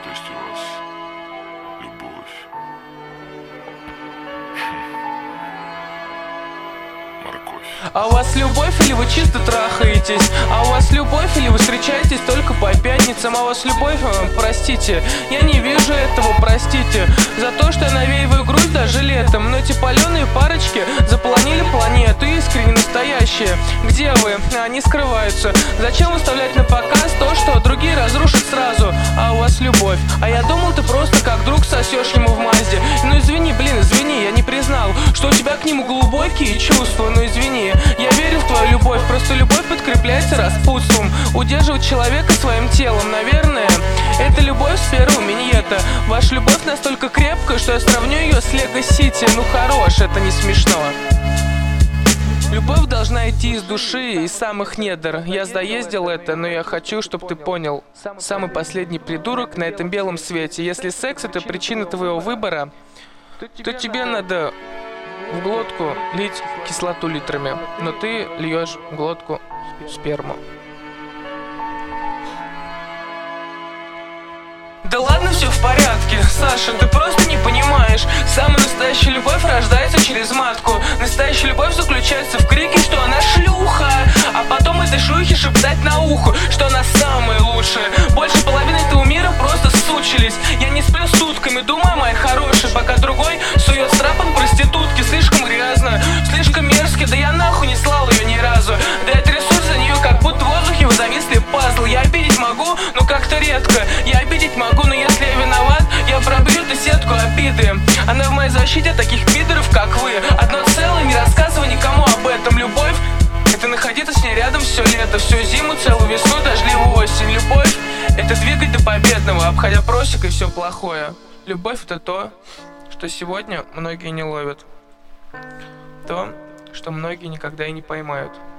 То есть у вас любовь. Морковь. А у вас любовь или вы чисто трахаетесь? А у вас любовь или вы встречаетесь только по пятницам? А у вас любовь, простите, я не вижу этого, простите. За то, что я навеиваю грусть даже летом. Но эти паленые парочки заполонили планету, искренне настоящие. Где вы? Они скрываются. Зачем выставлять на показ то, что другие разрушат сразу? А у вас любовь. А я думал, ты просто как друг сосешь ему в Мазде. Ну извини, извини, я не признал, что у тебя к нему глубокие чувства. Ну извини, я верю в твою любовь, просто любовь подкрепляется распутством. Удерживать человека своим телом, наверное, это любовь с первого миньета. Ваша любовь настолько крепкая, что я сравню ее с Лего Сити. Ну хорош, это не смешно. Любовь должна идти из души, из самых недр. Я сдоездил это, но я хочу, чтобы ты понял. Самый последний придурок на этом белом свете. Если секс — это причина твоего выбора, то тебе надо в глотку лить кислоту литрами, но ты льешь в глотку сперму. Да ладно, все в порядке, Саша, ты просто не понимаешь. Самая настоящая любовь рождается через матку. Настоящая любовь заключается в крике, что она шлюха, а потом этой шлюхе шептать на ухо, что она самая лучшая. Больше половины этого мира просто сучились. Я не сплю сутками, думаю, моя хорошая, пока другой сует страпом проститутки. Слишком грязно, слишком мерзко, да я нахуй не слал ее ни разу. Да я трясусь за нее, как будто в воздухе зависли пазлы. Я обидеть могу, но как-то редко. Я обидеть могу, но если я виноват, я пробью эту сетку обиды. Она в моей защите таких пидоров, как вы. Одно целое, не рассказывай никому об этом. Любовь — это находиться с ней рядом все лето, всю зиму, целую весну, дождливую осень. Любовь — это двигать до победного, обходя просекой все плохое. Любовь — это то, что сегодня многие не ловят. То, что многие никогда и не поймают.